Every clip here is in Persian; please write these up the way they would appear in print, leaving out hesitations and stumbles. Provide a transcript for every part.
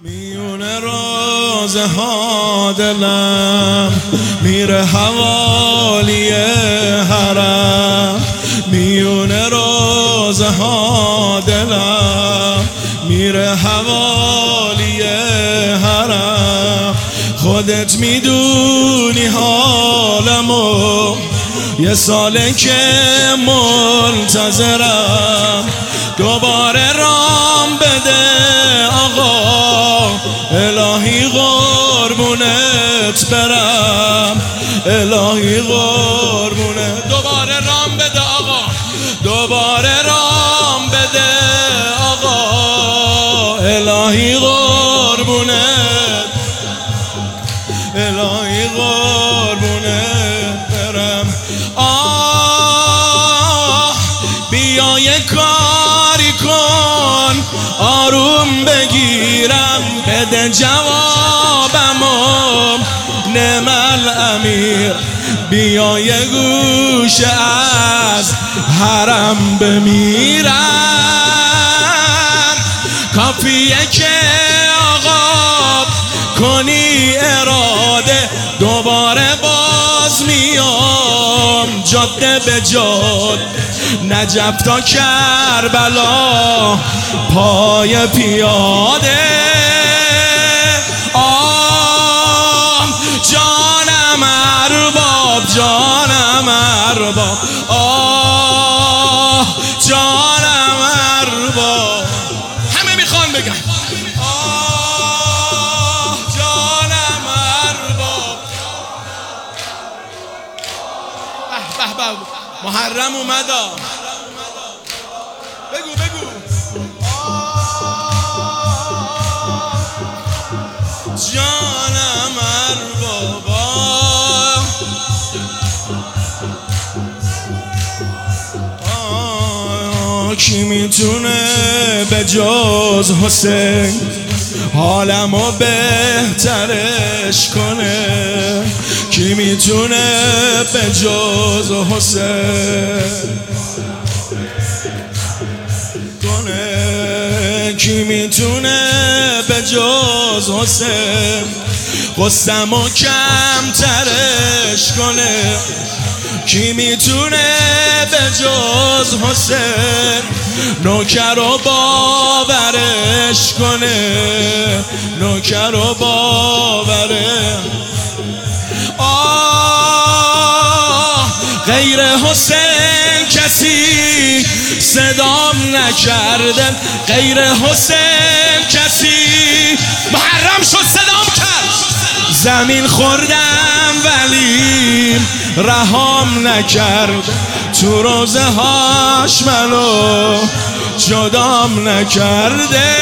میونه رازها دلم میره حوالی حرم، میونه رازها دلم میره حوالی حرم. خودت میدونی حالمو، یه ساله که منتظرم دوباره رام بده آقا، الهی قربونت برم، الهی قربونت. دوباره رام بده آقا، دوباره رام بده آقا، الهی قربونت، الهی قربونت برم. بیا یه کاری کن آروم بگیرم، بده جوابمو نعم الامیر. بیا یه گوشه از حرم بمیرم، کافیه که آقا کنی اراده، دوباره باز میام جاده به جاده، نجف تا کربلا پای پیاده. جانم ارباب، جانم ارباب، جانم ارباب. همه میخوان بگن جانم ارباب. به به به، محرم اومدا. بگو بگو جانم اربابا. کی میتونه به جز حسین حالمو بهترش کنه؟ کی میتونه به جز حسین کنه؟ کی میتونه به جز حسین غصه‌مو کمترش کنه؟ کی میتونه به جز حسین نوکر و باورش کنه؟ نوکر و باوره. غیر حسین کسی صدام نکرده، غیر حسین کسی محرم شد صدام کرد. زمین خوردم ولی رهام نکرد، تو روزه هاش منو جدام نکرده.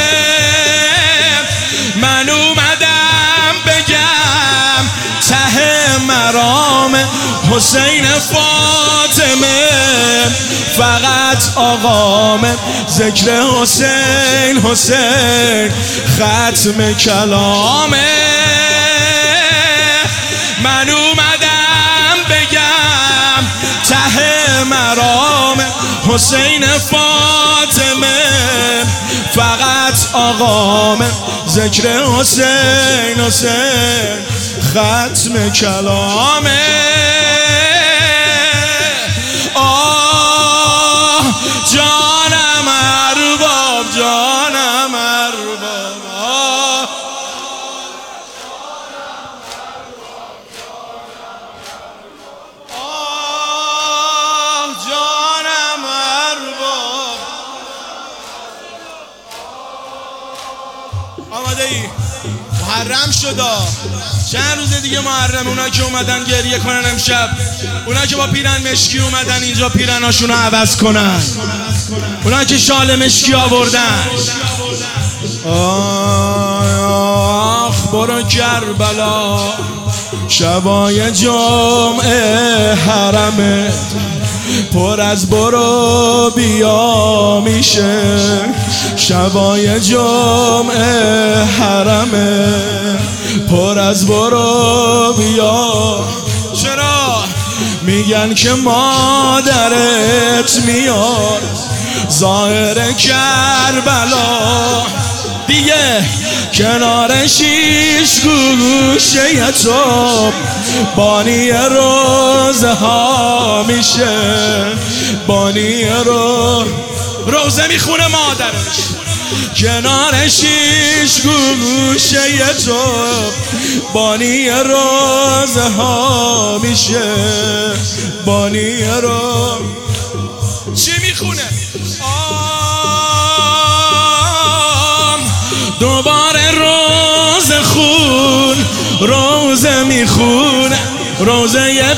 من اومدم بگم ته مرام حسین فاطمه، فقط آقامه ذکر حسین، حسین ختم کلامه. من اومدم بگم ته مرام حسین فاطمه، فقط آقامه ذکر حسین، حسین ختم کلامه. جانم ارباب، جانم ارباب. جانم ارباب. آماده ای؟ محرم شدا، چند روز دیگه محرم. اونا که اومدن گریه کنن امشب، اونا که با پیرن مشکی اومدن اینجا پیرناشونو عوض کنن، اونا که شال مشکی آوردن. آخ برو کربلا، شبای جمعه حرمت پر از برو بیا میشه. شبای جمعه حرمه پر از برو بیا. چرا؟ میگن که مادرت میاد ظاهر کربلا، دیگه کنار شیش گوشه تو بانی روزه ها میشه، بانی روزه میخونه مادرش، کنار شیش گوشه تو بانی روزه ها میشه، بانی چی میخونه؟ دوباره روز خون، روزه میخونه، روزه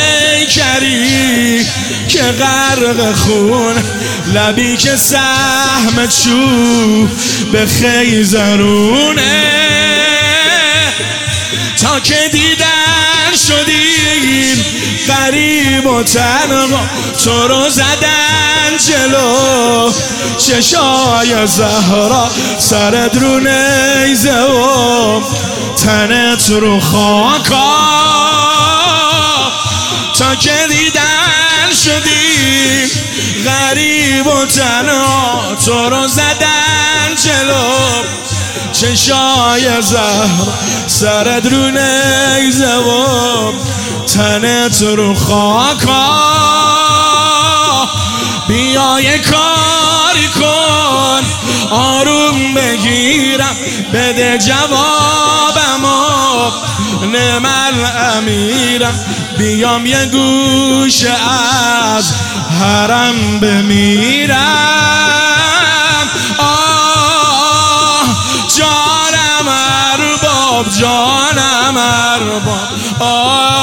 پیکری که غرق خون، لبی که سهم چوب به خیزرونه، تا که دیدن شدیم غریب و تنها، تو رو زدن جلو چشای زهرا، سرت رو نیزه و تنت رو خاکا، تا که دیدن شدیم غریب و تنها، تو رو زدن جلو چشای زهرا، سرت رو نیزه و تنت رو خاکا، بیا یه کاری کن آروم بگیرم، بده جوابمو نمل امیرم، بیام یه گوشه از حرم بمیرم. جانم ارباب، جانم ارباب،